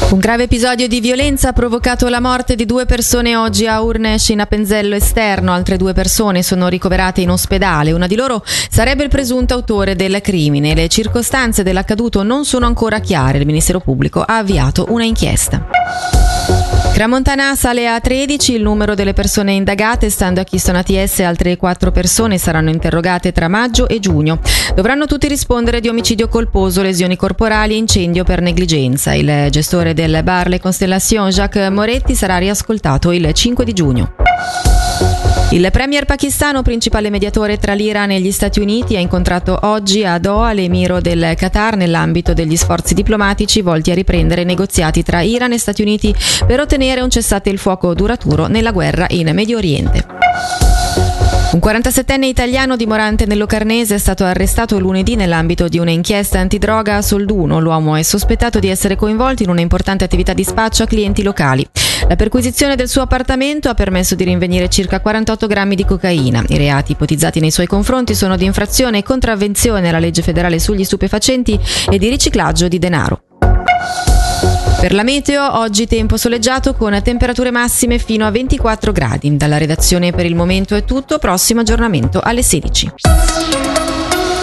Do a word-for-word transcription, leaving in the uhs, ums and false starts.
Un grave episodio di violenza ha provocato la morte di due persone oggi a Urnesh in Appenzello esterno. Altre due persone sono ricoverate in ospedale. Una di loro sarebbe il presunto autore del crimine. Le circostanze dell'accaduto non sono ancora chiare. Il Ministero Pubblico ha avviato una inchiesta. Tramontana sale a tredici il numero delle persone indagate. Stando a Keystone A T S, altre quattro persone saranno interrogate tra maggio e giugno. Dovranno tutti rispondere di omicidio colposo, lesioni corporali e incendio per negligenza. Il gestore del bar Le Constellation, Jacques Moretti, sarà riascoltato il cinque di giugno. Il premier pakistano, principale mediatore tra l'Iran e gli Stati Uniti, ha incontrato oggi a Doha l'emiro del Qatar nell'ambito degli sforzi diplomatici volti a riprendere negoziati tra Iran e Stati Uniti per ottenere un cessate il fuoco duraturo nella guerra in Medio Oriente. Un quarantasettenne italiano dimorante nel Locarnese è stato arrestato lunedì nell'ambito di un'inchiesta antidroga a Solduno. L'uomo è sospettato di essere coinvolto in una importante attività di spaccio a clienti locali. La perquisizione del suo appartamento ha permesso di rinvenire circa quarantotto grammi di cocaina. I reati ipotizzati nei suoi confronti sono di infrazione e contravvenzione alla legge federale sugli stupefacenti e di riciclaggio di denaro. Per la meteo, oggi tempo soleggiato con temperature massime fino a ventiquattro gradi. Dalla redazione per il momento è tutto, prossimo aggiornamento alle sedici.